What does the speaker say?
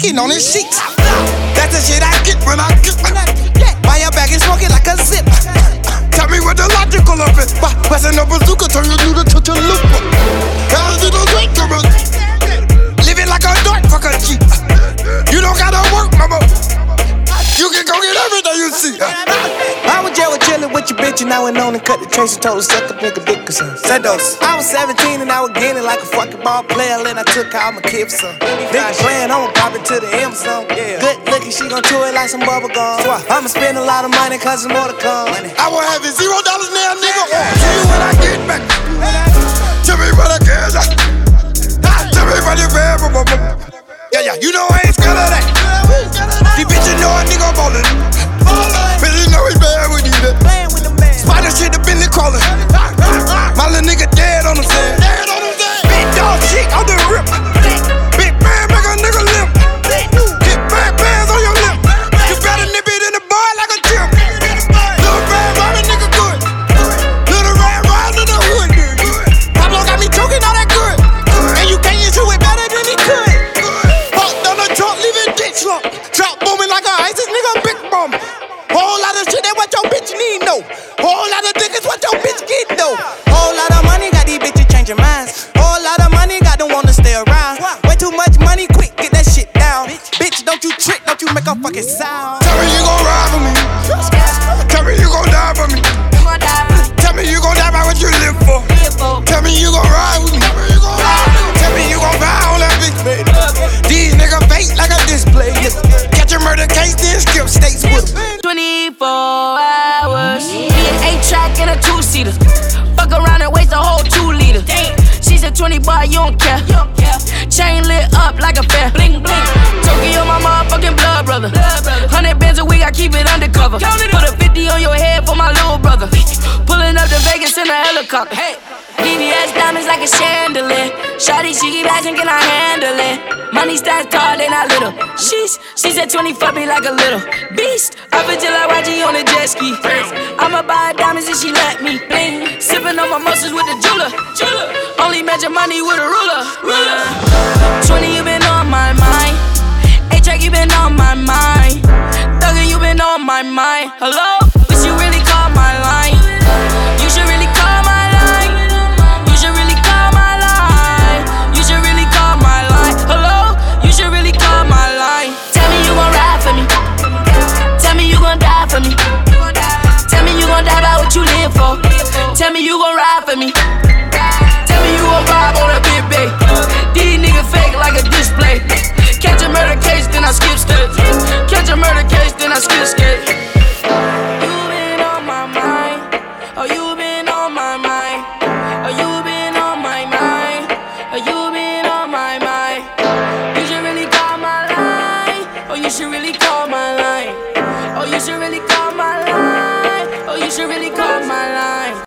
licking on his sheets. That's the shit I get when I get. Buy your bag and smoke it like a zip. Tell me what the logical of it. Passing a bazooka, turn your noodle to chalupa. How's it a drink, living like a dork, fuck a Jeep. You don't gotta work, mama. You can go get everything you see. I was jail with chillin' with your bitch and I went on and cut the trace and told her suck a nigga dick or something. Sendos. I was 17 and I was getting like a fucking ball player. Then I took out my kid for some. Nigga playing, I'ma pop it to the M song. Good looking, she gon' chew it like some bubble gum. I'ma spend a lot of money cause there's more to come. I will have it $0 now, nigga. See you when I get back. Tell me what I care. Tell me what you bear. Yeah, you know I ain't scared of that. These bitches know a nigga ballin'. Bitches know he bad with you. Spider shit, the Bentley crawlin'. My little nigga dead on the sand. Big dog shit on the rip. Big man make a nigga limp. Get back bands on your lip. You better nip it in the bar like a tip. Little red riding nigga good. Little red riding in the hood. Pablo got me choking all that good. And you can't issue it better than he could. Trap booming like a ISIS nigga, big bomb. Whole lot of shit, that what your bitch need, no. Whole lot of dick is what your bitch get, though. Whole lot of money, got these bitches changing minds. Whole lot of money, got them wanna stay around. Way too much money, quick, get that shit down. Bitch, don't you trick, don't you make a fucking sound. Tell me you gon' ride for me. Tell me you gon' die for me. Tell me you gon' die by what you live for. Tell me you gon' ride with me. Tell me you gon' ride on that big baby. These niggas fake like a display. Catch a murder case, then skip states with 24 hours. Me an 8-track and a 2-seater. Fuck around and waste a whole 2 liter. She said 20 bar, you don't care. Chain lit up like a fair. Bling bling. Tokyo, my motherfucking blood brother. 100 bands a week, I keep it undercover. Put a 50 on your head for my little brother. Pulling up to Vegas in a helicopter. Hey. VVS diamonds like a chandelier. Shawty, she keep asking, can I handle it? Money stats tall, they not little. She said 20 fuck me like a little beast. I feel just like YG on a jet ski. I'ma buy diamonds if she let me. Bling. Sipping on my muscles with the jeweler. Only measure money with a ruler. 20, you been on my mind. 8-track, you been on my mind. Thugger, you been on my mind. Hello? Wish you really call my line. You should really call my line. You should really call my line. You should really call my line. Hello? You should really call my line. Tell me you gon' ride for me. Tell me you gon' die for me. Tell me you gon' die by what you live for. Tell me you gon' ride for me. Tell me you gon' vibe on a big bay. These niggas fake like a display. Catch a murder case, then I skip steps. Catch a murder case, then I skip skate.